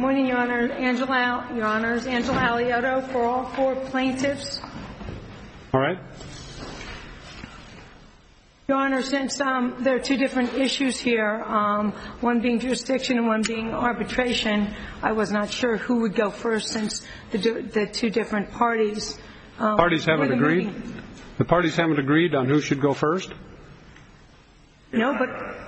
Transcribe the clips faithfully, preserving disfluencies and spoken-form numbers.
morning, Your Honor. Angela, Your Honors, Angela Aliotto for all four plaintiffs. All right. Your Honor, since um, there are two different issues here, um, one being jurisdiction and one being arbitration, I was not sure who would go first since the, the two different parties. Um, parties haven't agreed? Meeting. The parties haven't agreed on who should go first? No, but...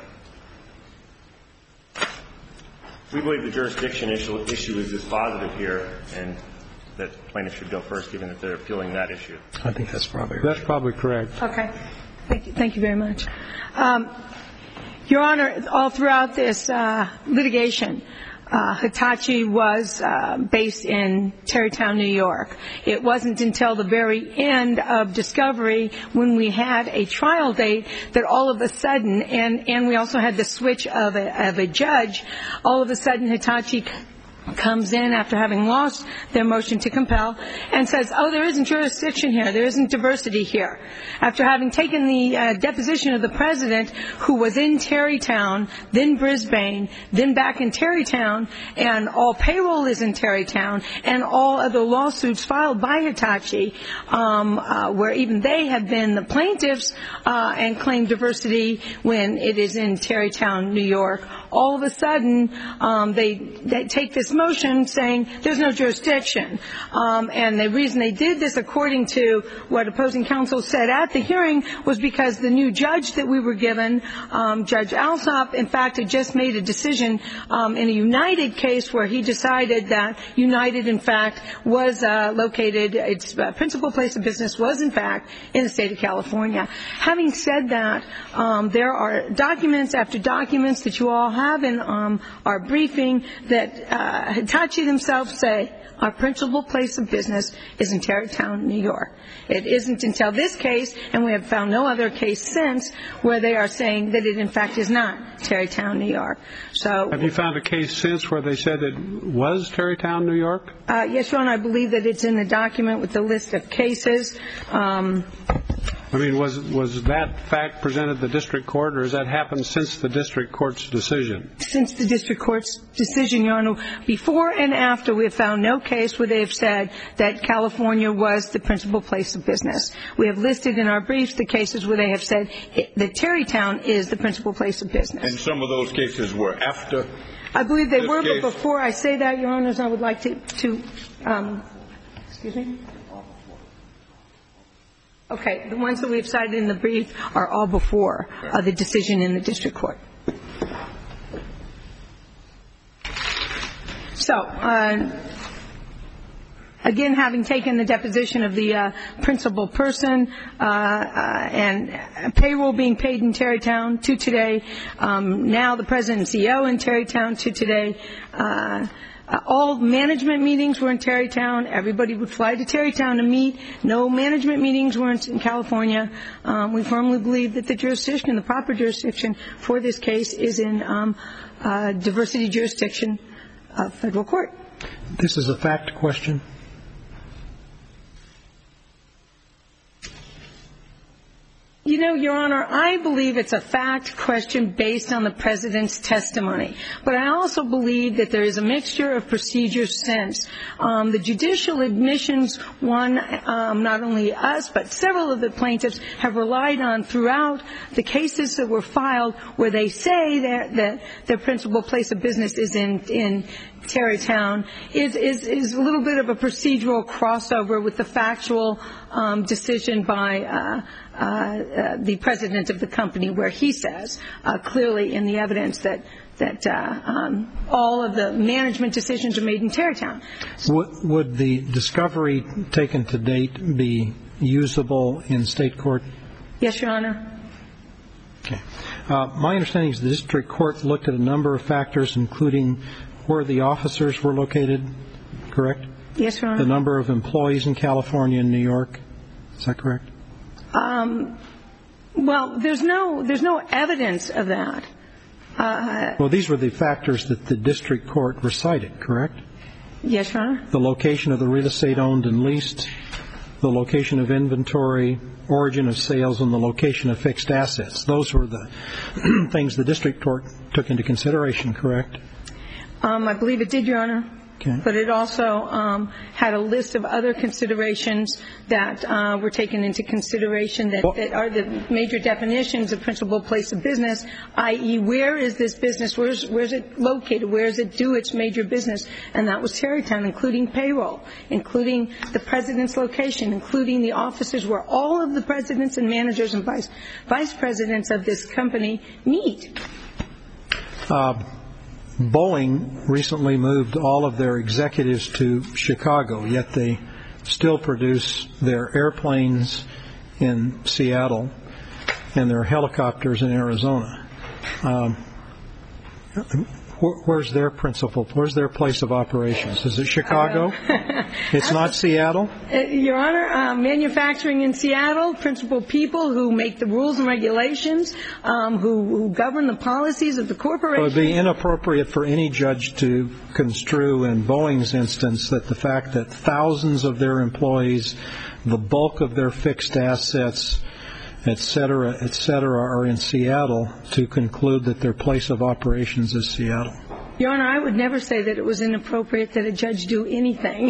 We believe the jurisdiction issue, issue is dispositive here, and that plaintiffs should go first, given that they're appealing that issue. I think that's probably right. That's probably correct. Okay. Thank you, thank you very much. Um, Your Honor, all throughout this uh, litigation, uh, Hitachi was uh, based in Tarrytown, New York. It wasn't until the very end of discovery, when we had a trial date, that all of a sudden, and, and we also had the switch of a, of a judge, all of a sudden Hitachi comes in after having lost their motion to compel and says, oh, there isn't jurisdiction here, there isn't diversity here. After having taken the uh, deposition of the president, who was in Tarrytown, then Brisbane, then back in Tarrytown, and all payroll is in Tarrytown, and all other lawsuits filed by Hitachi, um, uh, where even they have been the plaintiffs uh, and claimed diversity when it is in Tarrytown, New York, all of a sudden um, they, they take this motion saying there's no jurisdiction. Um, and the reason they did this, according to what opposing counsel said at the hearing, was because the new judge that we were given, um, Judge Alsop, in fact, had just made a decision um, in a United case where he decided that United, in fact, was uh, located, its uh, principal place of business was, in fact, in the state of California. Having said that, um, there are documents after documents that you all have in um, our briefing that uh, Hitachi themselves say our principal place of business is in Tarrytown, New York. It isn't until this case, and we have found no other case since, where they are saying that it in fact is not Tarrytown, New York. So, have you found a case since where they said it was Tarrytown, New York? Uh, yes, Your Honor, I believe that it's in the document with the list of cases. Um, I mean, was was that fact presented to the district court, or has that happened since the district court's decision? Since the district court's decision, Your Honor. Before and after, we have found no case where they have said that California was the principal place of business. We have listed in our briefs the cases where they have said that Tarrytown is the principal place of business. And some of those cases were after? I believe they were, case? But before I say that, Your Honors, I would like to, to um, excuse me? Okay, the ones that we've cited in the brief are all before uh, the decision in the district court. So, uh, again, having taken the deposition of the uh, principal person uh, uh, and payroll being paid in Tarrytown to today, um, now the president and C E O in Tarrytown to today, uh, Uh, all management meetings were in Tarrytown. Everybody would fly to Tarrytown to meet. No management meetings were in, in California. Um, we firmly believe that the jurisdiction, the proper jurisdiction for this case, is in um, uh, diversity jurisdiction of federal court. This is a fact question. You know, Your Honor, I believe it's a fact question based on the president's testimony. But I also believe that there is a mixture of procedures since. Um, the judicial admissions, one, um, not only us, but several of the plaintiffs have relied on throughout the cases that were filed where they say that, that their principal place of business is in, in Tarrytown, is, is, is a little bit of a procedural crossover with the factual um, decision by uh, uh, uh, the president of the company, where he says uh, clearly in the evidence that that uh, um, all of the management decisions are made in Tarrytown. Would, would the discovery taken to date be usable in state court? Yes, Your Honor. Okay. Uh, my understanding is the district court looked at a number of factors, including where the officers were located, correct? Yes, Your Honor. The number of employees in California and New York. Is that correct? Um, well, there's no there's no evidence of that. Uh, well, these were the factors that the district court recited, correct? Yes, Your Honor. The location of the real estate owned and leased, the location of inventory, origin of sales, and the location of fixed assets. Those were the things the district court took into consideration, correct? Um, I believe it did, Your Honor. Okay. But it also um, had a list of other considerations that uh, were taken into consideration that, that are the major definitions of principal place of business, that is, where is this business, where's, where's it located, where does it do its major business, and that was Tarrytown, including payroll, including the president's location, including the offices where all of the presidents and managers and vice, vice presidents of this company meet. Uh, Boeing recently moved all of their executives to Chicago, yet they still produce their airplanes in Seattle and their helicopters in Arizona. Um, where's their principal? Where's their place of operations? Is it Chicago? It's not Seattle? Uh, Your Honor, uh, manufacturing in Seattle, principal people who make the rules and regulations, um, who, who govern the policies of the corporation. It would be inappropriate for any judge to construe in Boeing's instance that the fact that thousands of their employees, the bulk of their fixed assets, et cetera, et cetera, are in Seattle, to conclude that their place of operations is Seattle. Your Honor, I would never say that it was inappropriate that a judge do anything.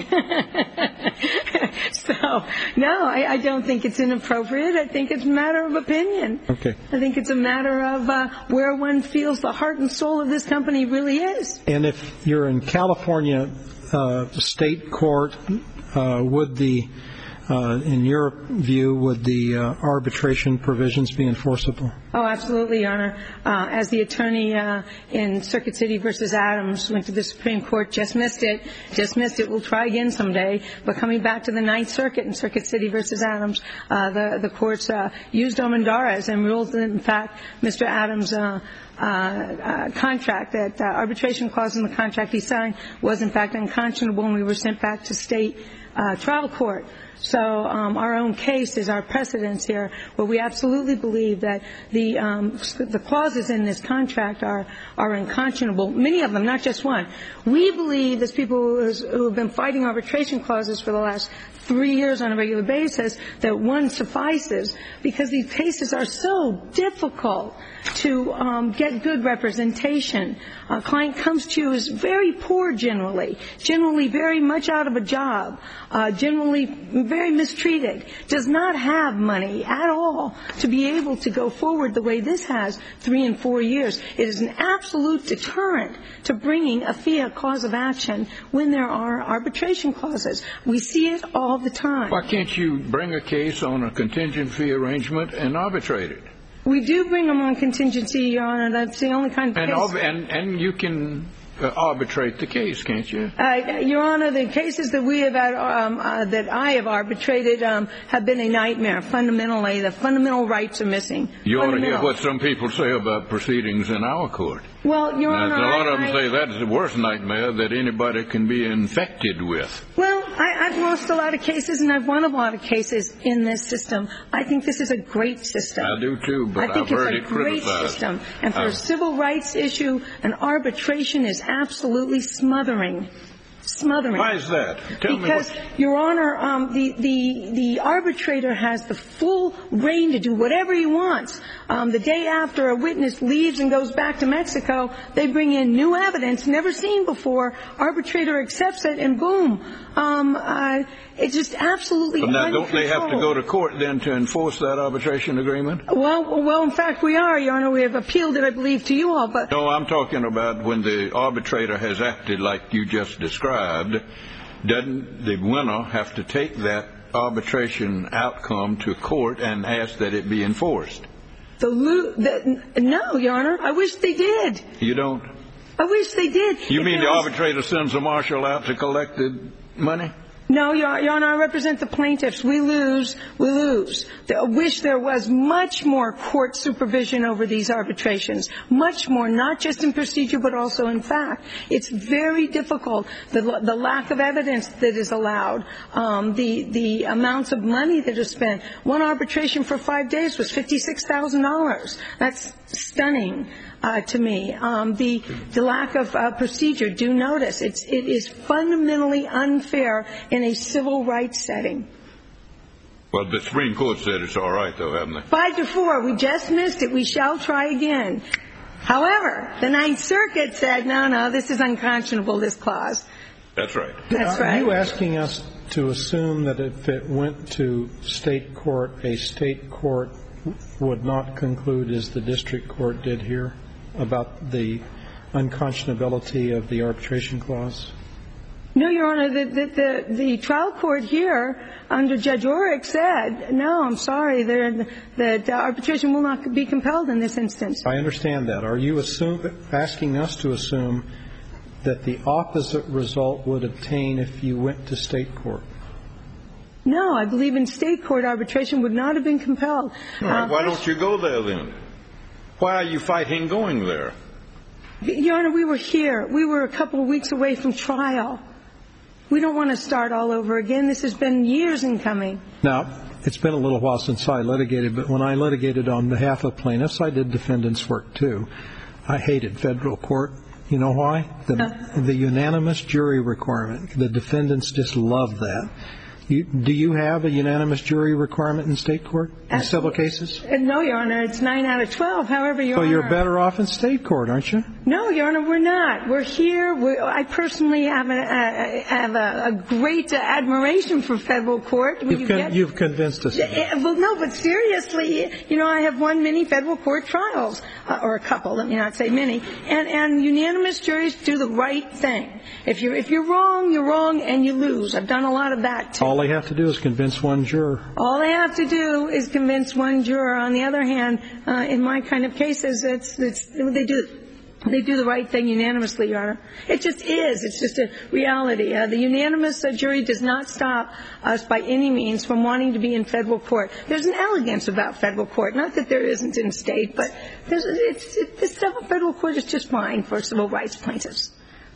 So, no, I, I don't think it's inappropriate. I think it's a matter of opinion. Okay. I think it's a matter of uh, where one feels the heart and soul of this company really is. And if you're in California uh, state court, uh, would the Uh, in your view, would the uh, arbitration provisions be enforceable? Oh, absolutely, Your Honor. Uh, as the attorney uh, in Circuit City versus Adams went to the Supreme Court, just missed it, just missed it. We'll try again someday. But coming back to the Ninth Circuit in Circuit City versus Adams, uh, the, the courts uh, used Armendariz and ruled that, in fact, Mister Adams' uh, Uh, uh, contract, that uh, arbitration clause in the contract he signed was in fact unconscionable, and we were sent back to state uh, trial court. So um, our own case is our precedence here, where we absolutely believe that the um, the clauses in this contract are are unconscionable. Many of them, not just one. We believe, as people who have been fighting arbitration clauses for the last three years on a regular basis, that one suffices, because these cases are so difficult to um, get good representation. A client comes to you is very poor generally, generally very much out of a job, uh, generally very mistreated, does not have money at all to be able to go forward the way this has, three and four years. It is an absolute deterrent to bringing a F I A cause of action when there are arbitration clauses. We see it all the time. Why can't you bring a case on a contingent fee arrangement and arbitrate it? We do bring them on contingency, Your Honor. That's the only kind of and case. And, and you can uh, arbitrate the case, can't you? Uh, Your Honor, the cases that we have had, um, uh, that I have arbitrated um, have been a nightmare. Fundamentally, the fundamental rights are missing. You ought to hear what some people say about proceedings in our court. Well, Your Honor, a lot I, of them I, say that's the worst nightmare that anybody can be infected with. Well, I, I've lost a lot of cases, and I've won a lot of cases in this system. I think this is a great system. I do too, but I think I've heard it's it a great criticized. system. And for I've... a civil rights issue, an arbitration is absolutely smothering. Smothering. Why is that? Tell because, me what... Your Honor, um, the, the, the arbitrator has the full reign to do whatever he wants. Um, the day after a witness leaves and goes back to Mexico, they bring in new evidence never seen before. Arbitrator accepts it, and boom. Um, uh, it's just absolutely But now, uncontrolled. don't they have to go to court then to enforce that arbitration agreement? Well, well, in fact, we are, Your Honor. We have appealed it, I believe, to you all. But No, I'm talking about when the arbitrator has acted like you just described. Doesn't the winner have to take that arbitration outcome to court and ask that it be enforced? The, the no, Your Honor. I wish they did. You don't? I wish they did. You If mean the was... arbitrator sends a marshal out to collect the money? No, Your, Your Honor, I represent the plaintiffs. We lose, we lose. I wish there was much more court supervision over these arbitrations, much more, not just in procedure but also in fact. It's very difficult, the, the lack of evidence that is allowed, um, the, the amounts of money that are spent. One arbitration for five days was fifty-six thousand dollars. That's stunning. Uh, to me, um, the the lack of uh, procedure. Do notice it's it is fundamentally unfair in a civil rights setting. Well, the Supreme Court said it's all right, though, haven't they? Five to four. We just missed it. We shall try again. However, the Ninth Circuit said, no, no, this is unconscionable, this clause. That's right. That's right. Are you asking us to assume that if it went to state court, a state court would not conclude, as the district court did here, about the unconscionability of the arbitration clause? No, Your Honor. The, the, the, the trial court here, under Judge Orrick, said, no, I'm sorry, that arbitration will not be compelled in this instance. I understand that. Are you assume, asking us to assume that the opposite result would obtain if you went to state court? No, I believe in state court arbitration would not have been compelled. All right, uh, why don't you go there then? Why are you fighting going there? Your Honor, we were here. We were a couple of weeks away from trial. We don't want to start all over again. This has been years in coming. Now, it's been a little while since I litigated, but when I litigated on behalf of plaintiffs, I did defendants' work too. I hated federal court. You know why? The, uh, the unanimous jury requirement. The defendants just love that. You, do you have a unanimous jury requirement in state court in civil cases? Uh, no, Your Honor. It's nine out of twelve. However, Your so Honor. So you're better off in state court, aren't you? No, Your Honor, we're not. We're here. We're, I personally have, a, a, have a, a great admiration for federal court. You've, you con- get, you've convinced us. Uh, well, no, but seriously, you know, I have won many federal court trials, uh, or a couple, let me not say many, and, and unanimous juries do the right thing. If you're, if you're wrong, you're wrong, and you lose. I've done a lot of that, too. All they have to do is convince one juror. All they have to do is convince one juror. On the other hand, uh, in my kind of cases, it's, it's, they do they do the right thing unanimously, Your Honor. It just is. It's just a reality. Uh, the unanimous uh, jury does not stop us by any means from wanting to be in federal court. There's an elegance about federal court. Not that there isn't in state, but there's, it's, it, the federal court is just fine for civil rights plaintiffs.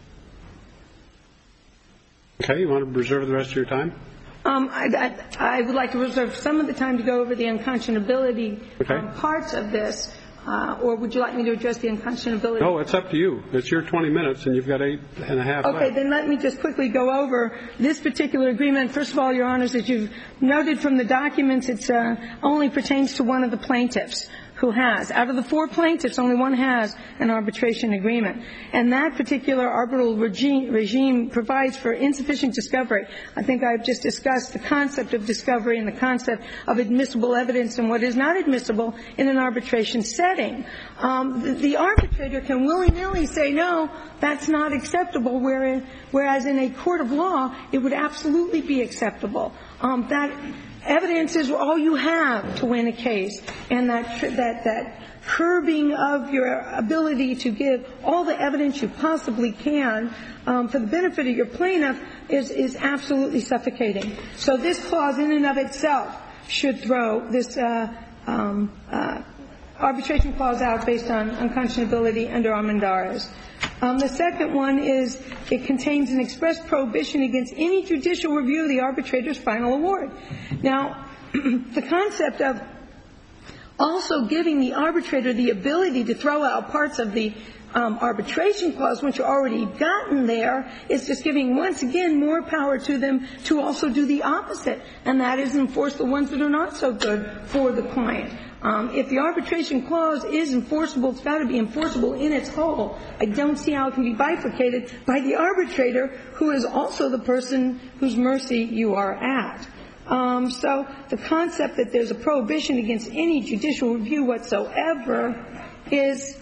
Okay. You want to reserve the rest of your time? Um, I, I, I would like to reserve some of the time to go over the unconscionability okay. um, parts of this, uh, or would you like me to address the unconscionability? No, it's up to you. It's your twenty minutes, and you've got eight and a half Okay, left. then let me just quickly go over this particular agreement. First of all, Your Honors, as you've noted from the documents, it uh, only pertains to one of the plaintiffs who has. Out of the four plaintiffs, only one has an arbitration agreement. And that particular arbitral regime, regime provides for insufficient discovery. I think I've just discussed the concept of discovery and the concept of admissible evidence and what is not admissible in an arbitration setting. Um, the, the arbitrator can willy-nilly say, no, that's not acceptable, whereas, whereas in a court of law, it would absolutely be acceptable. Um, that evidence is all you have to win a case, and that that that curbing of your ability to give all the evidence you possibly can um, for the benefit of your plaintiff is is absolutely suffocating. So this clause in and of itself should throw this uh, um, uh, arbitration clause out based on unconscionability under Armendariz. Um, the second one is it contains an express prohibition against any judicial review of the arbitrator's final award. Now, the concept of also giving the arbitrator the ability to throw out parts of the um, arbitration clause once you've already gotten there is just giving, once again, more power to them to also do the opposite, and that is enforce the ones that are not so good for the client. Um, if the arbitration clause is enforceable, it's got to be enforceable in its whole. I don't see how it can be bifurcated by the arbitrator, who is also the person whose mercy you are at. Um, so the concept that there's a prohibition against any judicial review whatsoever is,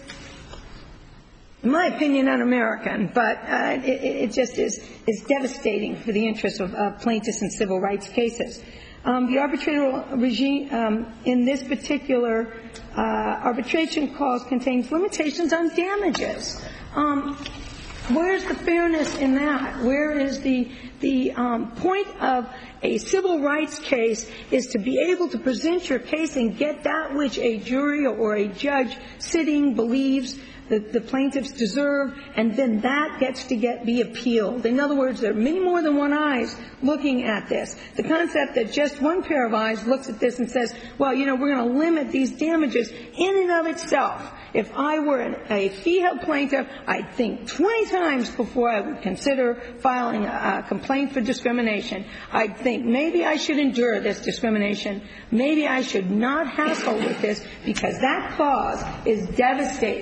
in my opinion, un-American, but uh, it, it just is, is devastating for the interests of uh, plaintiffs in civil rights cases. Um, the arbitral regime um, in this particular uh, arbitration clause contains limitations on damages. Um, where's the fairness in that? Where is the the um, point of a civil rights case is to be able to present your case and get that which a jury or a judge sitting believes that the plaintiffs deserve, and then that gets to get be appealed. In other words, there are many more than one eyes looking at this. The concept that just one pair of eyes looks at this and says, well, you know, we're going to limit these damages in and of itself. If I were an, a fee-held plaintiff, I'd think twenty times before I would consider filing a, a complaint for discrimination. I'd think maybe I should endure this discrimination. Maybe I should not hassle with this, because that clause is devastating.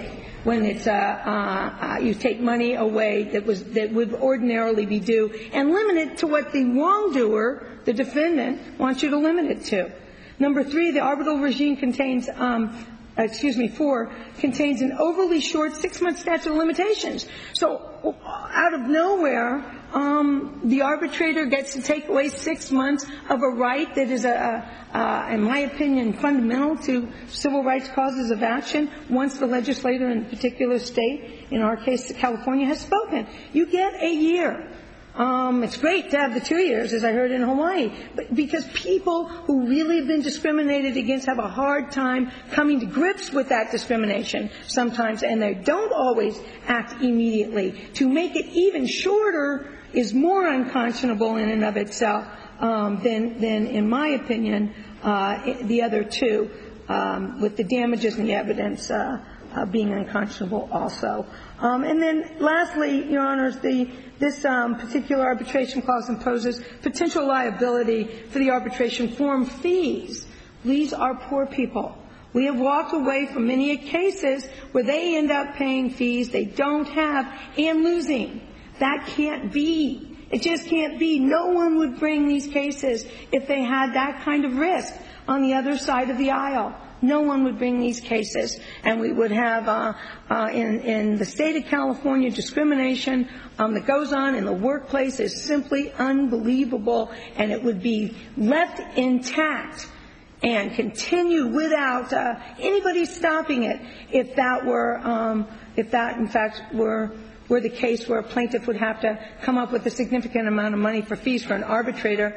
when it's uh, uh, you take money away that was that would ordinarily be due, and limit it to what the wrongdoer, the defendant, wants you to limit it to. Number three, the arbitral regime contains, um, excuse me, four, contains an overly short six-month statute of limitations. So out of nowhere, um, the arbitrator gets to take away six months of a right that is, a, a, a, in my opinion, fundamental to civil rights causes of action once the legislator in a particular state, in our case California, has spoken. You get a year. Um, it's great to have the two years, as I heard in Hawaii, but because people who really have been discriminated against have a hard time coming to grips with that discrimination sometimes, and they don't always act immediately. To make it even shorter is more unconscionable in and of itself um, than, than, in my opinion, uh, the other two, um, with the damages and the evidence uh, uh, being unconscionable also. Um, and then, lastly, Your Honors, the This um, particular arbitration clause imposes potential liability for the arbitration form fees. These are poor people. We have walked away from many cases where they end up paying fees they don't have and losing. That can't be. It just can't be. No one would bring these cases if they had that kind of risk on the other side of the aisle. No one would bring these cases, and we would have uh, uh, in, in the state of California discrimination um, that goes on in the workplace is simply unbelievable, and it would be left intact and continue without uh, anybody stopping it if that were, um, if that in fact were were the case where a plaintiff would have to come up with a significant amount of money for fees for an arbitrator,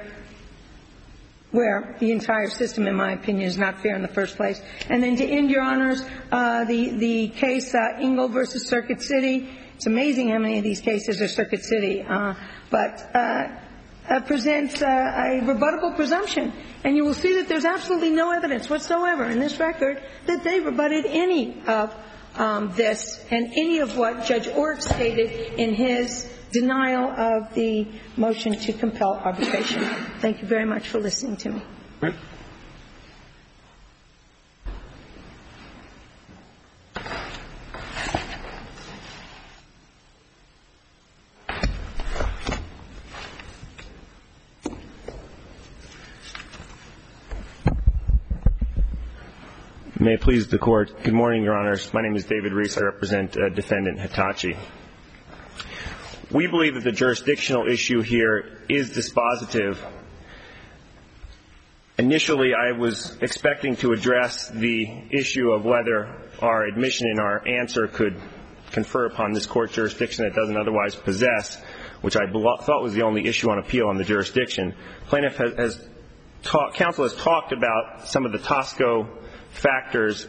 where the entire system, in my opinion, is not fair in the first place. And then to end, Your Honors, uh, the, the case uh, Engel versus Circuit City, it's amazing how many of these cases are Circuit City, uh, but uh, uh, presents uh, a rebuttable presumption. And you will see that there's absolutely no evidence whatsoever in this record that they rebutted any of um, this and any of what Judge Orrick stated in his denial of the motion to compel arbitration. Thank you very much for listening to me. Right. May it please the Court. Good morning, Your Honors. My name is David Reese. I represent uh, Defendant Hitachi. We believe that the jurisdictional issue here is dispositive. Initially, I was expecting to address the issue of whether our admission in our answer could confer upon this court jurisdiction that it doesn't otherwise possess, which I thought was the only issue on appeal on the jurisdiction. Plaintiff has, has talk, counsel has talked about some of the Tosco factors.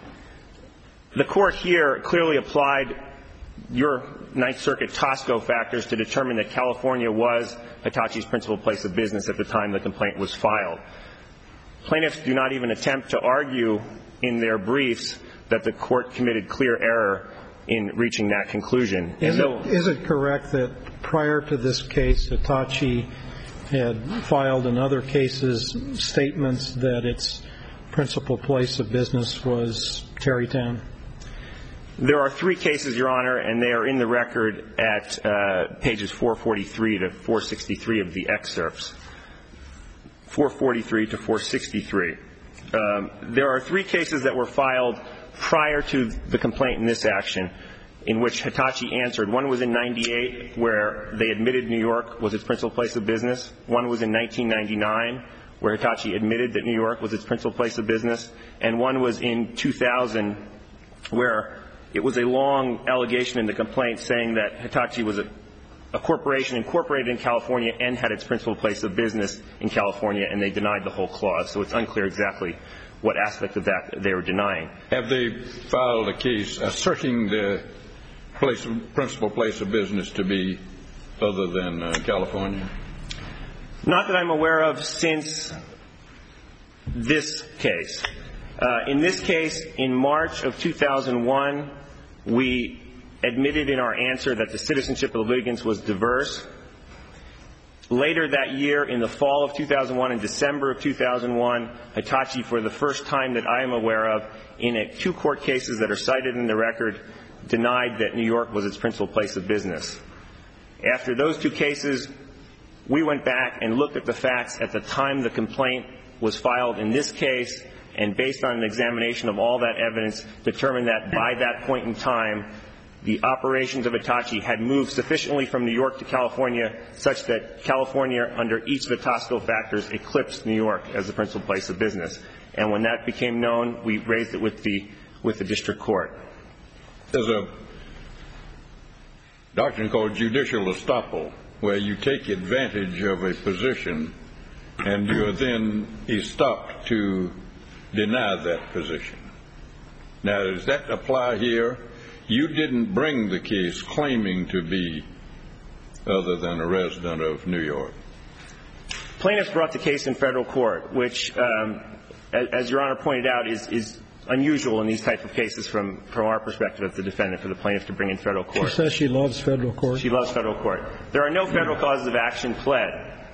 The court here clearly applied your Ninth Circuit Tosco factors to determine that California was Hitachi's principal place of business at the time the complaint was filed. Plaintiffs do not even attempt to argue in their briefs that the court committed clear error in reaching that conclusion. Is, so, it, is it correct that prior to this case, Hitachi had filed in other cases statements that its principal place of business was Tarrytown? There are three cases, Your Honor, and they are in the record at uh, pages four forty-three to four sixty-three of the excerpts. four forty-three to four sixty-three. Um, there are three cases that were filed prior to the complaint in this action in which Hitachi answered. One was in ninety-eight, where they admitted New York was its principal place of business. One was in nineteen ninety-nine, where Hitachi admitted that New York was its principal place of business. And one was in two thousand, where it was a long allegation in the complaint saying that Hitachi was a, a corporation incorporated in California and had its principal place of business in California, and they denied the whole clause. So it's unclear exactly what aspect of that they were denying. Have they filed a case asserting the place of, principal place of business to be other than uh, California? Not that I'm aware of since this case. Uh, in this case, in March of two thousand one, we admitted in our answer that the citizenship of the litigants was diverse. Later that year, in the fall of two thousand one, in December of two thousand one, Hitachi, for the first time that I am aware of, in a, two court cases that are cited in the record, denied that New York was its principal place of business. After those two cases, we went back and looked at the facts at the time the complaint was filed in this case, and based on an examination of all that evidence, determined that by that point in time, the operations of Hitachi had moved sufficiently from New York to California such that California, under each of the Tosco factors, eclipsed New York as the principal place of business. And when that became known, we raised it with the with the district court. There's a doctrine called judicial estoppel, where you take advantage of a position and you are then estopped to deny that position. Now, does that apply here? You didn't bring the case claiming to be other than a resident of New York. Plaintiffs brought the case in federal court, which, um, as Your Honor pointed out, is, is unusual in these types of cases from, from our perspective as the defendant, for the plaintiff to bring in federal court. She says she loves federal court. She loves federal court. There are no federal causes of action pled.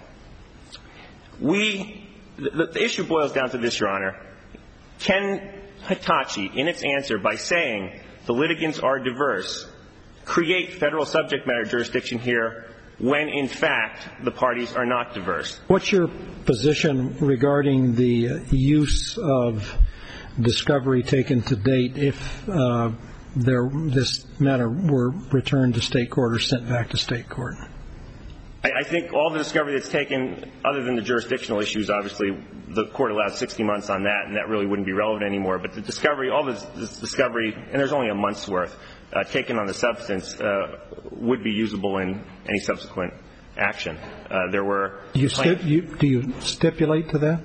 We, the, the issue boils down to this, Your Honor. Can Hitachi, in its answer, by saying the litigants are diverse, create federal subject matter jurisdiction here when, in fact, the parties are not diverse? What's your position regarding the use of discovery taken to date if uh, there, this matter were returned to state court or sent back to state court? I, I think all the discovery that's taken, other than the jurisdictional issues, obviously, the court allowed sixty months on that, and that really wouldn't be relevant anymore. But the discovery, all this, this discovery, and there's only a month's worth, uh, taken on the substance, uh, would be usable in any subsequent action. Uh, there were. Do you, stip, you, do you stipulate to that?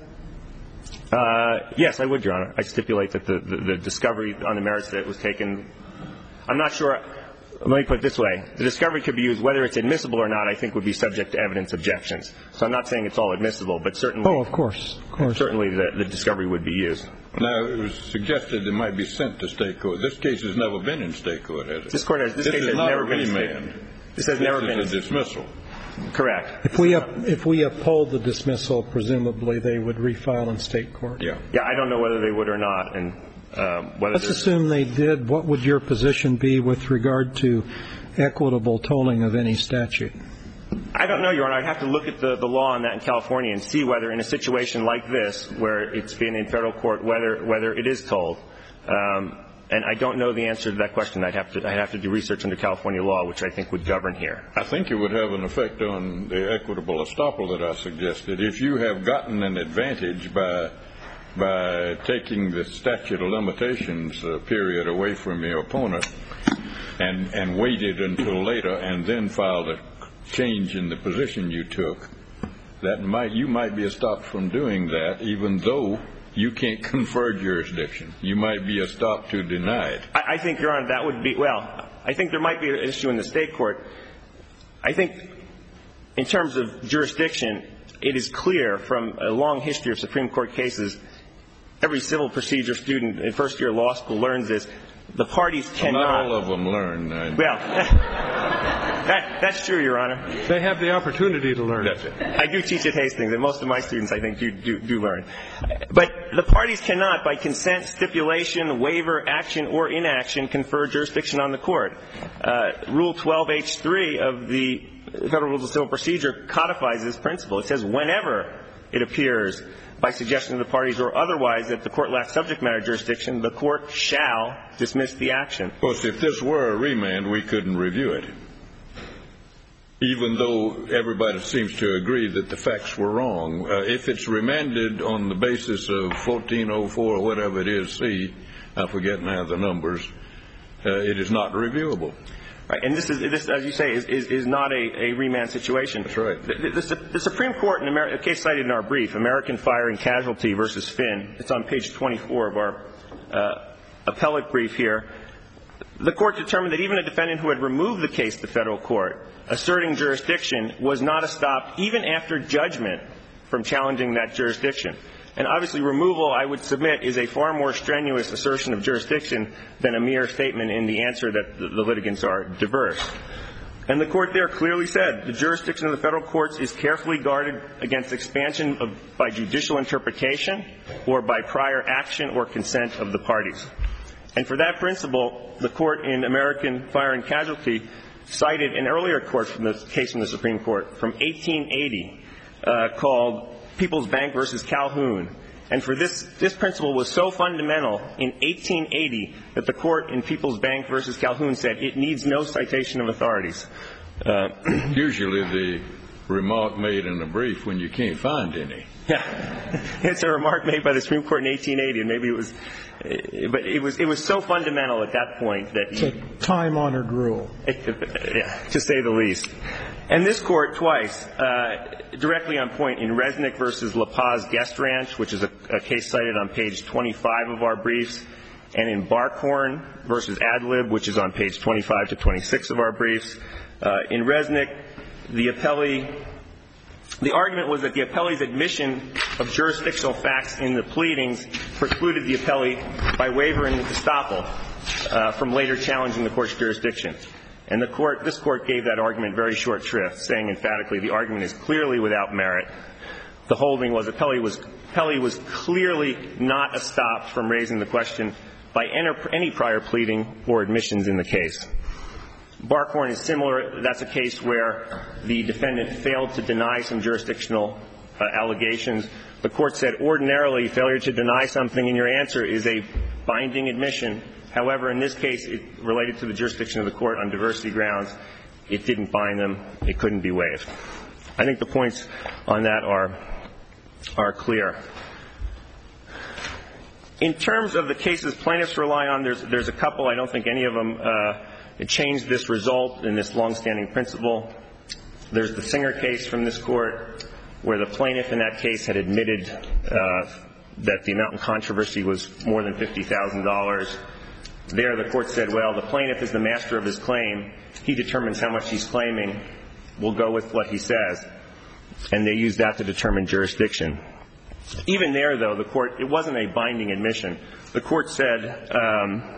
Uh, yes, I would, Your Honor. I stipulate that the, the, the discovery on the merits that it was taken. I'm not sure. Let me put it this way. The discovery could be used, whether it's admissible or not, I think would be subject to evidence objections. So I'm not saying it's all admissible, but certainly. Oh, of course. Of course. Certainly the, the discovery would be used. Now, it was suggested it might be sent to state court. This case has never been in state court, has it? This court has, this, this case is has not never a been in remand. state. This has this never been. This is a dismissal. Correct. If we up, if we uphold the dismissal, presumably they would refile in state court. Yeah. Yeah, I don't know whether they would or not, and um, whether. Let's assume they did. What would your position be with regard to equitable tolling of any statute? I don't know, Your Honor. I'd have to look at the, the law on that in California and see whether, in a situation like this, where it's been in federal court, whether whether it is tolled. Um, And I don't know the answer to that question. I'd have to I'd have to do research under California law, which I think would govern here. I think it would have an effect on the equitable estoppel that I suggested. If you have gotten an advantage by by taking the statute of limitations uh, period away from your opponent and and waited until later and then filed a change in the position you took, that might you might be stopped from doing that, even though you can't confer jurisdiction. You might be stopped to deny it. I, I think, Your Honor, that would be, well, I think there might be an issue in the state court. I think in terms of jurisdiction, it is clear from a long history of Supreme Court cases, every civil procedure student in first year law school learns this. The parties cannot. Well, not all of them learn. Uh, well, that, that's true, Your Honor. They have the opportunity to learn. That's it. I do teach at Hastings, and most of my students, I think, do, do, do learn. But the parties cannot, by consent, stipulation, waiver, action, or inaction, confer jurisdiction on the court. Uh, Rule twelve H three of the Federal Rules of Civil Procedure codifies this principle. It says whenever it appears by suggestion of the parties or otherwise that the court lacks subject matter jurisdiction, the court shall dismiss the action. Of course, if this were a remand, we couldn't review it, even though everybody seems to agree that the facts were wrong. Uh, if it's remanded on the basis of fourteen oh four or whatever it is, C, I forget now the numbers, uh, it is not reviewable. Right, and this is, this, as you say, is, is, is not a, a remand situation. That's right. The, the, the Supreme Court, in Ameri- a case cited in our brief, American Fire and Casualty versus Finn, it's on page twenty-four of our uh, appellate brief here. The court determined that even a defendant who had removed the case to federal court, asserting jurisdiction, was not stopped even after judgment from challenging that jurisdiction. And obviously removal, I would submit, is a far more strenuous assertion of jurisdiction than a mere statement in the answer that the, the litigants are diverse. And the court there clearly said the jurisdiction of the federal courts is carefully guarded against expansion of, by judicial interpretation or by prior action or consent of the parties. And for that principle, the court in American Fire and Casualty cited an earlier court from the case from the Supreme Court from eighteen eighty uh, called People's Bank versus Calhoun. And for this, this principle was so fundamental in eighteen eighty that the court in People's Bank versus Calhoun said it needs no citation of authorities. Uh, Usually the remark made in a brief when you can't find any. Yeah, it's a remark made by the Supreme Court in eighteen eighty, and maybe it was, but it was it was so fundamental at that point that it's a time-honored rule, yeah, to say the least. And this court twice, uh, directly on point in Resnick versus La Paz Guest Ranch, which is a, a case cited on page twenty-five of our briefs, and in Barkhorn versus Adlib, which is on page twenty-five to twenty-six of our briefs. Uh, in Resnick, the appellee. The argument was that the appellee's admission of jurisdictional facts in the pleadings precluded the appellee by waiver and estoppel uh, from later challenging the court's jurisdiction. And the court, this court gave that argument very short shrift, saying emphatically the argument is clearly without merit. The holding was appellee was, appellee was clearly not estopped from raising the question by any prior pleading or admissions in the case. Barkhorn is similar. That's a case where the defendant failed to deny some jurisdictional uh, allegations. The court said ordinarily failure to deny something in your answer is a binding admission. However, in this case, it related to the jurisdiction of the court on diversity grounds. It didn't bind them. It couldn't be waived. I think the points on that are, are clear. In terms of the cases plaintiffs rely on, there's, there's a couple. I don't think any of them uh, It changed this result in this longstanding principle. There's the Singer case from this court where the plaintiff in that case had admitted uh, that the amount in controversy was more than fifty thousand dollars. There the court said, well, the plaintiff is the master of his claim. He determines how much he's claiming. We'll go with what he says. And they used that to determine jurisdiction. Even there, though, the court, it wasn't a binding admission. The court said, um,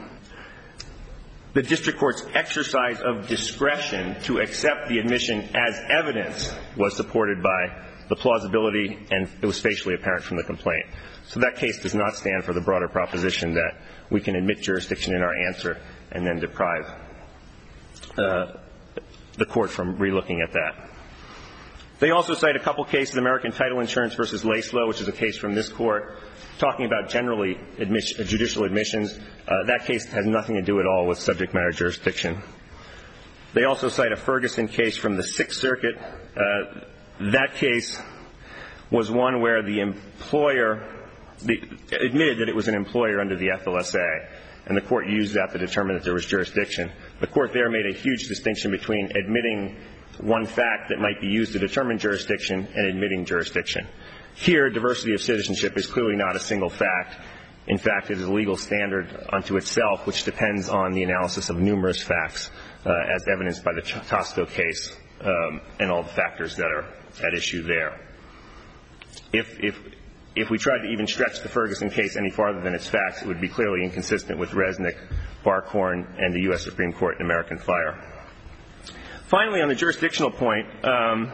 the district court's exercise of discretion to accept the admission as evidence was supported by the plausibility, and it was facially apparent from the complaint. So that case does not stand for the broader proposition that we can admit jurisdiction in our answer and then deprive uh, the court from relooking at that. They also cite a couple cases, American Title Insurance versus Lacelow, which is a case from this court, talking about generally admission, judicial admissions. Uh, that case has nothing to do at all with subject matter jurisdiction. They also cite a Ferguson case from the Sixth Circuit. Uh, that case was one where the employer the, admitted that it was an employer under the F L S A, and the court used that to determine that there was jurisdiction. The court there made a huge distinction between admitting one fact that might be used to determine jurisdiction and admitting jurisdiction. Here, diversity of citizenship is clearly not a single fact. In fact, it is a legal standard unto itself, which depends on the analysis of numerous facts, uh, as evidenced by the Tosco case um, and all the factors that are at issue there. If, if, if we tried to even stretch the Ferguson case any farther than its facts, it would be clearly inconsistent with Resnick, Barkhorn, and the U S Supreme Court in American Fire. Finally, on the jurisdictional point, um,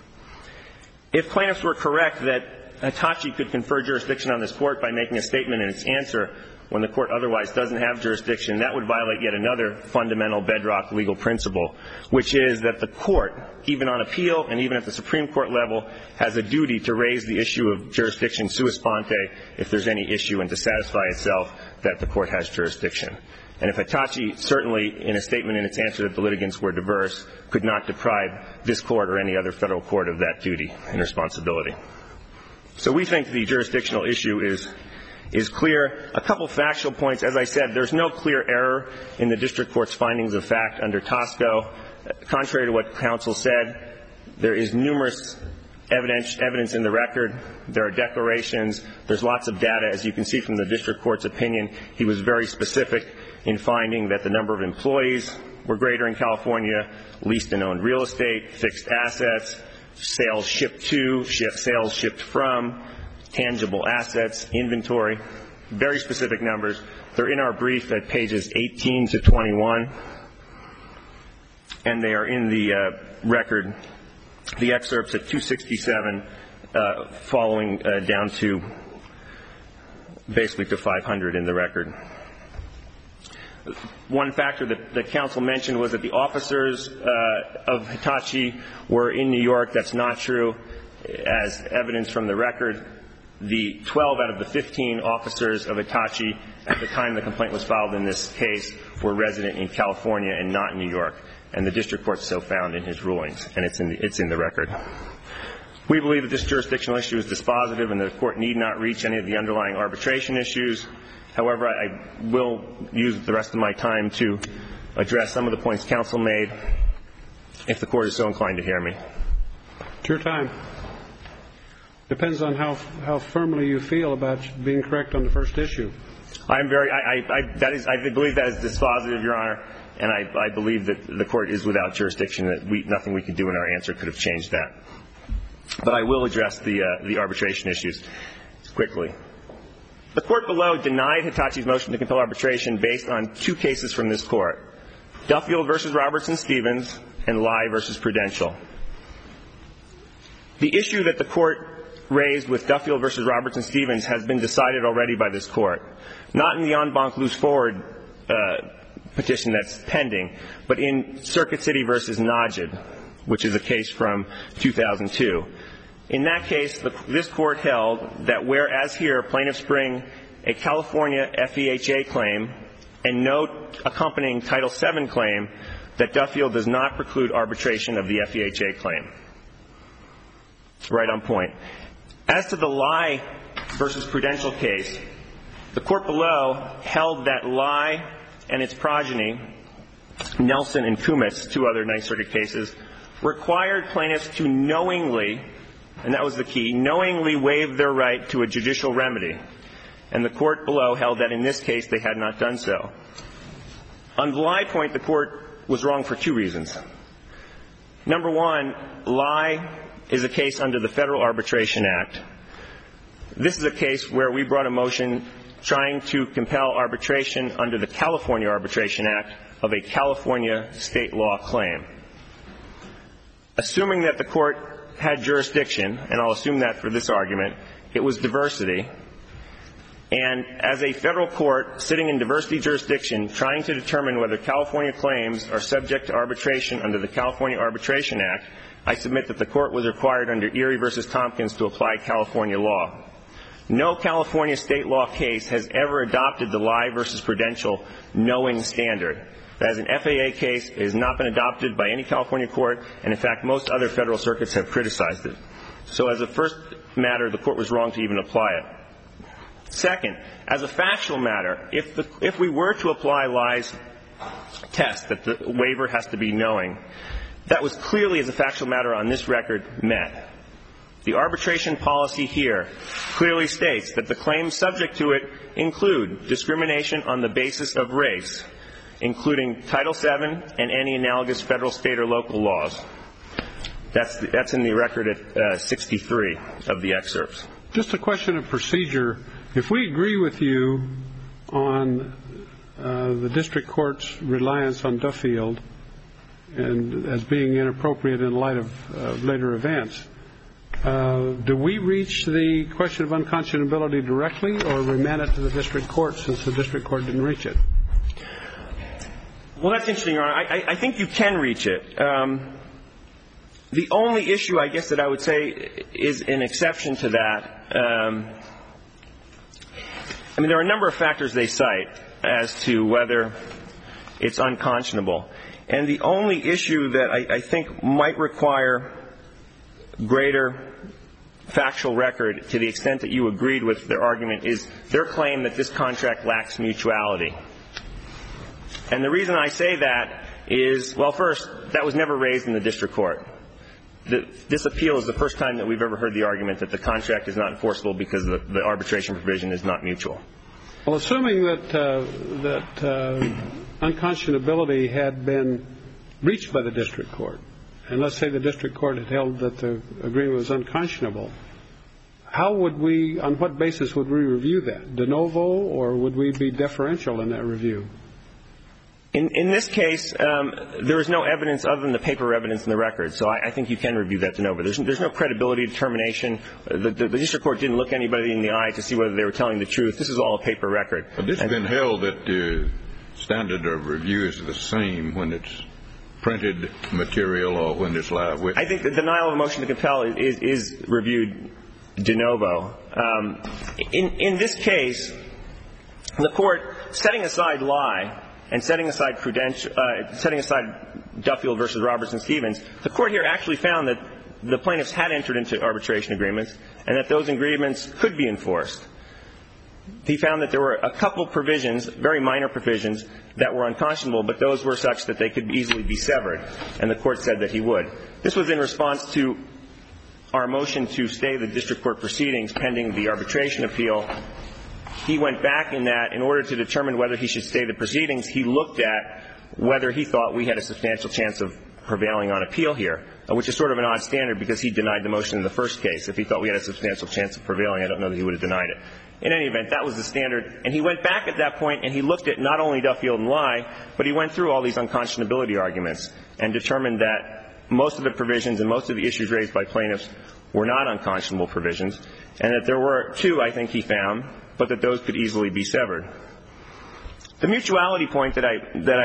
if plaintiffs were correct that Hitachi could confer jurisdiction on this court by making a statement in its answer when the court otherwise doesn't have jurisdiction, that would violate yet another fundamental bedrock legal principle, which is that the court, even on appeal and even at the Supreme Court level, has a duty to raise the issue of jurisdiction sua sponte if there's any issue and to satisfy itself that the court has jurisdiction. And if Hitachi, certainly in a statement in its answer that the litigants were diverse, could not deprive this court or any other federal court of that duty and responsibility. So we think the jurisdictional issue is is clear. A couple factual points. As I said, there's no clear error in the district court's findings of fact under Tosco. Contrary to what counsel said, there is numerous evidence, evidence in the record. There are declarations. There's lots of data. As you can see from the district court's opinion, he was very specific in finding that the number of employees were greater in California, leased and owned real estate, fixed assets, sales shipped to, sales shipped from, tangible assets, inventory, very specific numbers. They're in our brief at pages eighteen to twenty-one, and they are in the uh, record, the excerpts at two sixty-seven, uh, following uh, down to basically to five hundred in the record. One factor that the counsel mentioned was that the officers uh, of Hitachi were in New York. That's not true. As evidence from the record, the twelve out of the fifteen officers of Hitachi at the time the complaint was filed in this case were resident in California and not in New York. And the district court so found in his rulings, and it's in the, it's in the record. We believe that this jurisdictional issue is dispositive and the court need not reach any of the underlying arbitration issues. However, I will use the rest of my time to address some of the points counsel made, if the court is so inclined to hear me. It's your time. Depends on how how firmly you feel about being correct on the first issue. I'm very, I, I, I, that is, I believe that is dispositive, Your Honor, and I, I believe that the court is without jurisdiction, that we, nothing we could do in our answer could have changed that. But I will address the, uh, the arbitration issues quickly. The court below denied Hitachi's motion to compel arbitration based on two cases from this court, Duffield versus Robertson-Stevens and Lai versus Prudential. The issue that the court raised with Duffield versus Robertson-Stevens has been decided already by this court, not in the en banc loose forward uh, petition that's pending, but in Circuit City versus Najid, which is a case from two thousand two. In that case, the, this court held that whereas here plaintiffs bring a California F E H A claim and no accompanying Title seven claim, that Duffield does not preclude arbitration of the F E H A claim. Right on point. As to the Lai versus Prudential case, the court below held that Lai and its progeny, Nelson and Kumitz, two other Ninth Circuit cases, required plaintiffs to knowingly, and that was the key, knowingly waive their right to a judicial remedy. And the court below held that in this case they had not done so. On the Lai point, the court was wrong for two reasons. Number one, Lai is a case under the Federal Arbitration Act. This is a case where we brought a motion trying to compel arbitration under the California Arbitration Act of a California state law claim. Assuming that the court had jurisdiction, and I'll assume that for this argument, it was diversity. And as a federal court sitting in diversity jurisdiction trying to determine whether California claims are subject to arbitration under the California Arbitration Act, I submit that the court was required under Erie versus Tompkins to apply California law. No California state law case has ever adopted the Lai versus Prudential knowing standard. As an F A A case, it has not been adopted by any California court, and in fact most other federal circuits have criticized it. So as a first matter, the court was wrong to even apply it. Second, as a factual matter, if, the, if we were to apply Lai's test that the waiver has to be knowing, that was clearly, as a factual matter on this record, met. The arbitration policy here clearly states that the claims subject to it include discrimination on the basis of race, including Title seven and any analogous federal, state, or local laws. That's, the, that's in the record at uh, sixty-three of the excerpts. Just a question of procedure. If we agree with you on uh, the district court's reliance on Duffield and as being inappropriate in light of uh, later events, uh, do we reach the question of unconscionability directly or remand it to the district court since the district court didn't reach it? Well, that's interesting, Your Honor. I, I, I think you can reach it. Um, the only issue, I guess, that I would say is an exception to that. Um, I mean, there are a number of factors they cite as to whether it's unconscionable. And the only issue that I, I think might require greater factual record to the extent that you agreed with their argument is their claim that this contract lacks mutuality. And the reason I say that is, well, first, that was never raised in the district court. The, this appeal is the first time that we've ever heard the argument that the contract is not enforceable because the, the arbitration provision is not mutual. Well, assuming that uh, that uh, unconscionability had been reached by the district court, and let's say the district court had held that the agreement was unconscionable, how would we, on what basis would we review that? De novo, or would we be deferential in that review? In, in this case, um, there is no evidence other than the paper evidence in the record, so I, I think you can review that de novo. There's, there's no credibility determination. The, the, the district court didn't look anybody in the eye to see whether they were telling the truth. This is all a paper record. But it's and, been held that uh, standard of review is the same when it's printed material or when it's live witness? I think the denial of a motion to compel is, is reviewed de novo. Um, in, in this case, the court, setting aside lie and setting aside prudential, uh, setting aside Duffield versus Robertson Stevens, the court here actually found that the plaintiffs had entered into arbitration agreements and that those agreements could be enforced. He found that there were a couple provisions, very minor provisions, that were unconscionable, but those were such that they could easily be severed, and the court said that he would. This was in response to our motion to stay the district court proceedings pending the arbitration appeal. He went back in that in order to determine whether he should stay the proceedings. He looked at whether he thought we had a substantial chance of prevailing on appeal here, which is sort of an odd standard because he denied the motion in the first case. If he thought we had a substantial chance of prevailing, I don't know that he would have denied it. In any event, that was the standard. And he went back at that point and he looked at not only Duffield and Lye, but he went through all these unconscionability arguments and determined that most of the provisions and most of the issues raised by plaintiffs were not unconscionable provisions, and that there were two, I think he found, but that those could easily be severed. The mutuality point that I, that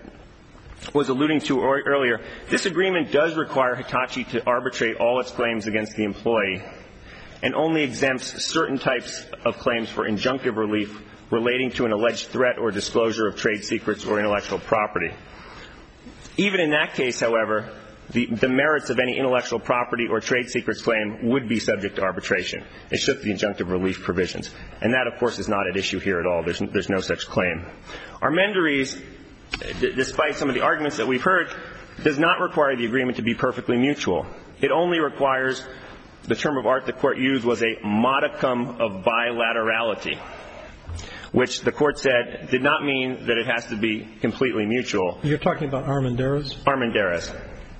I was alluding to earlier, this agreement does require Hitachi to arbitrate all its claims against the employee and only exempts certain types of claims for injunctive relief relating to an alleged threat or disclosure of trade secrets or intellectual property. Even in that case, however, the, the merits of any intellectual property or trade secrets claim would be subject to arbitration. It's just the injunctive relief provisions. And that, of course, is not at issue here at all. There's, there's no such claim. Armendaris, d- despite some of the arguments that we've heard, does not require the agreement to be perfectly mutual. It only requires, the term of art the court used was a modicum of bilaterality, which the court said did not mean that it has to be completely mutual. You're talking about Armendaris? Armendaris.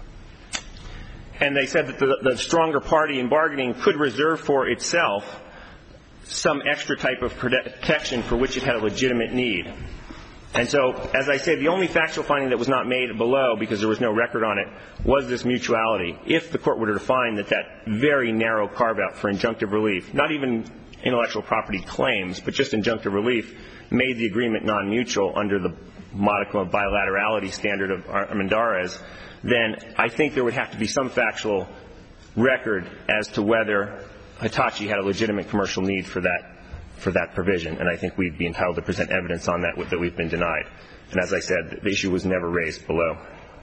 And they said that the, the stronger party in bargaining could reserve for itself some extra type of protection for which it had a legitimate need. And so, as I say, the only factual finding that was not made below, because there was no record on it, was this mutuality. If the court were to find that that very narrow carve-out for injunctive relief, not even intellectual property claims, but just injunctive relief, made the agreement non-mutual under the modicum of bilaterality standard of Armendaris, then I think there would have to be some factual record as to whether Hitachi had a legitimate commercial need for that for that provision. And I think we'd be entitled to present evidence on that that we've been denied. And as I said, the issue was never raised below.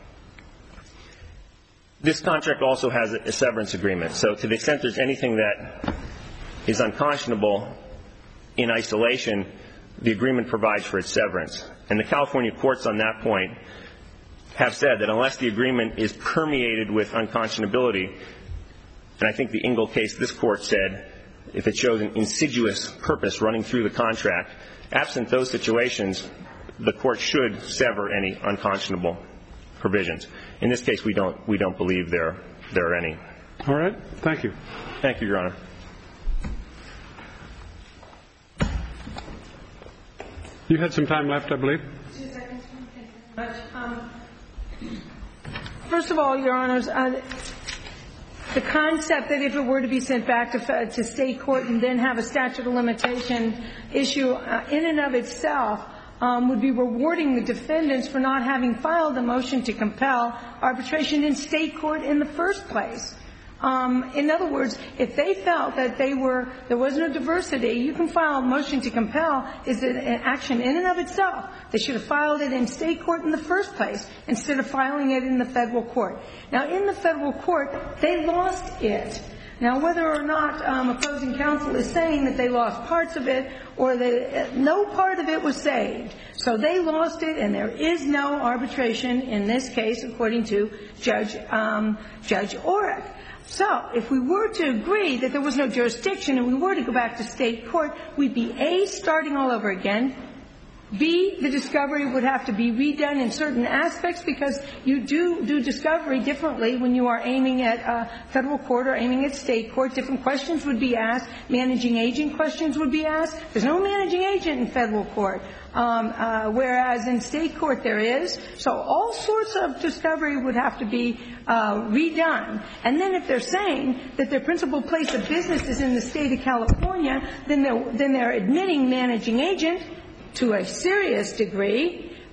This contract also has a severance agreement. So to the extent there's anything that is unconscionable in isolation, the agreement provides for its severance. And the California courts on that point have said that unless the agreement is permeated with unconscionability, and I think the Ingle case, this court said, if it shows an insidious purpose running through the contract, absent those situations, the court should sever any unconscionable provisions. In this case, we don't we don't believe there there are any. All right. Thank you. Thank you, Your Honor. You had some time left, I believe. Two seconds. Thank you very much. Um, first of all, Your Honors, uh, the concept that if it were to be sent back to, to state court and then have a statute of limitation issue uh, in and of itself um, would be rewarding the defendants for not having filed a motion to compel arbitration in state court in the first place. Um, in other words, if they felt that they were, there was no diversity, you can file a motion to compel is an action in and of itself. They should have filed it in state court in the first place instead of filing it in the federal court. Now, in the federal court, they lost it. Now, whether or not um, opposing counsel is saying that they lost parts of it or that uh, no part of it was saved. So they lost it, and there is no arbitration in this case, according to Judge um, Judge Orrick. So if we were to agree that there was no jurisdiction and we were to go back to state court, we'd be, A, starting all over again, B, the discovery would have to be redone in certain aspects because you do do discovery differently when you are aiming at uh, federal court or aiming at state court. Different questions would be asked. Managing agent questions would be asked. There's no managing agent in federal court, um, uh, whereas in state court there is. So all sorts of discovery would have to be uh, redone. And then if they're saying that their principal place of business is in the state of California, then they're, then they're admitting managing agent to a serious degree,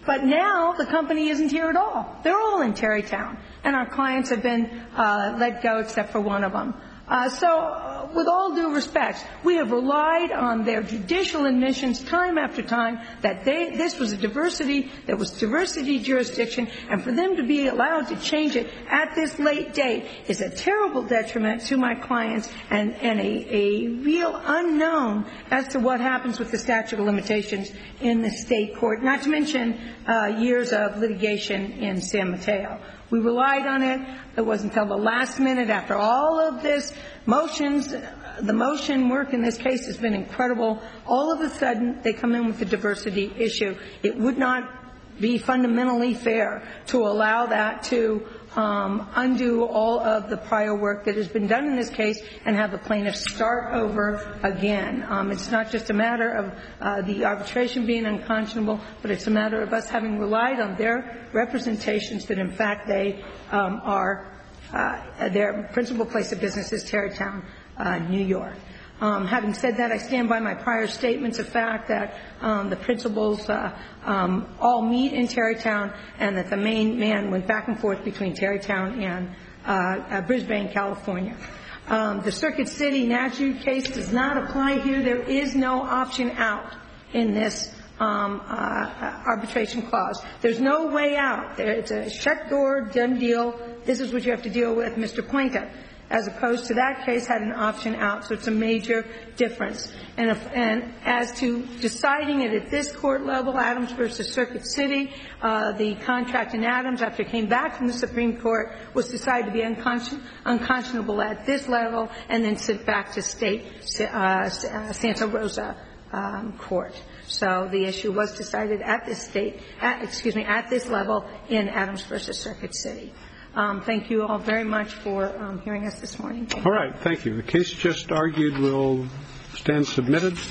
But now the company isn't here at all. They're all in Tarrytown, and our clients have been uh, let go except for one of them. Uh, so uh, with all due respect, we have relied on their judicial admissions time after time that they, this was a diversity, there was diversity jurisdiction, and for them to be allowed to change it at this late date is a terrible detriment to my clients and, and a, a real unknown as to what happens with the statute of limitations in the state court, not to mention uh, years of litigation in San Mateo. We relied on it. It wasn't until the last minute after all of this motions, the motion work in this case has been incredible. All of a sudden, they come in with the diversity issue. It would not be fundamentally fair to allow that to um, undo all of the prior work that has been done in this case and have the plaintiff start over again. Um, it's not just a matter of uh, the arbitration being unconscionable, but it's a matter of us having relied on their representations that, in fact, they um, are uh, their principal place of business is Tarrytown, uh, New York. Um, having said that, I stand by my prior statements of fact that um, the principals uh, um, all meet in Tarrytown and that the main man went back and forth between Tarrytown and uh, uh, Brisbane, California. Um, the Circuit City Natu case does not apply here. There is no option out in this um, uh, arbitration clause. There's no way out. It's a shut door, done deal. This is what you have to deal with, Mister Plaintiff. As opposed to that case had an option out, so it's a major difference. And, if, and as to deciding it at this court level, Adams versus Circuit City, uh, the contract in Adams, after it came back from the Supreme Court, was decided to be unconscion- unconscionable at this level and then sent back to state uh, Santa Rosa um, court. So the issue was decided at this state, at, excuse me, at this level in Adams versus Circuit City. Um, thank you all very much for um, hearing us this morning. Thank all right. Thank you. The case just argued will stand submitted.